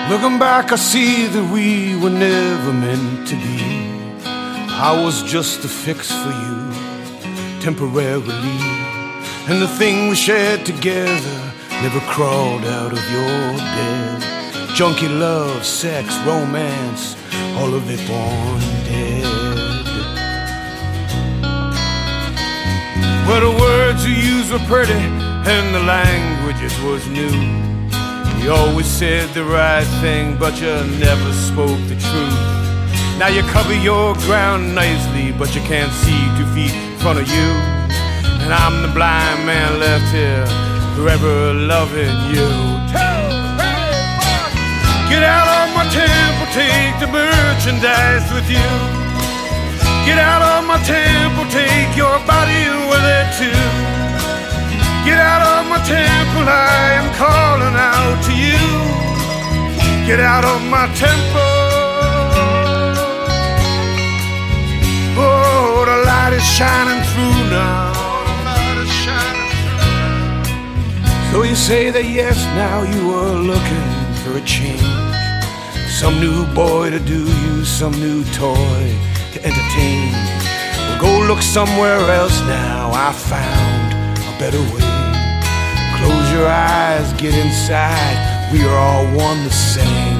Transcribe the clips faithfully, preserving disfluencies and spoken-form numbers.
Looking back, I see that we were never meant to be. I was just a fix for you, temporarily. And the thing we shared together never crawled out of your bed. Junkie love, sex, romance, all of it born dead. Well, the words you used were pretty and the languages was new. You always said the right thing, but you never spoke the truth. Now you cover your ground nicely, but you can't see two feet in front of you. And I'm the blind man left here, forever loving you. Get out of my temple, take the merchandise with you. Get out of my temple, take your body with it too. Get out of my temple, I am calling out to you. Get out of my temple. Oh, the light is shining through now. So you say that yes, now you are looking for a change. Some new boy to do you, some new toy to entertain. Well, go look somewhere else now, I found a better way. Close your eyes, get inside, we are all one the same.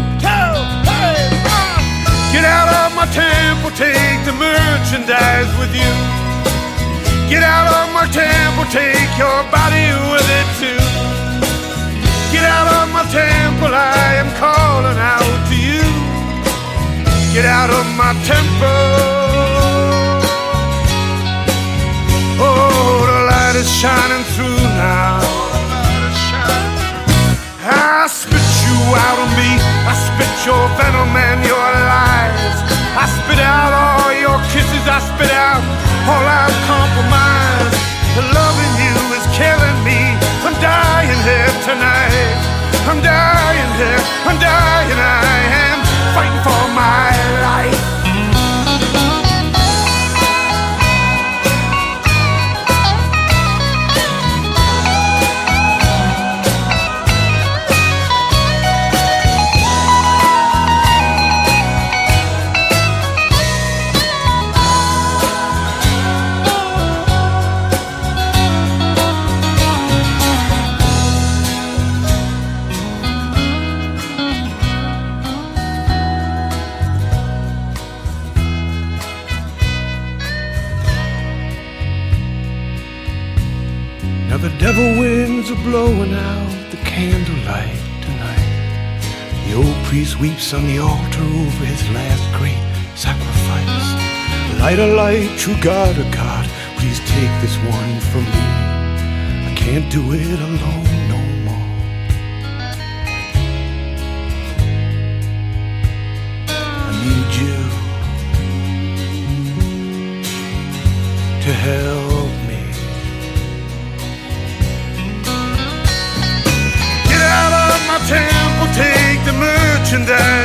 Get out of my temple, take the merchandise with you. Get out of my temple, take your body with it too. Get out of my temple, I am calling out to you. Get out of my temple. Oh, the light is shining through now. I spit you out of me, I spit your venom and your lies. I spit out all your kisses, I spit out all our compromise. The loving you is killing me, I'm dying here tonight. I'm dying here, I'm dying, I am fighting for my life. Now the devil winds are blowing out the candlelight tonight. The old priest weeps on the altar over his last great sacrifice. Light a light, true God of God, please take this one from me. I can't do it alone no more. I need you to help me. Temple, take the merchandise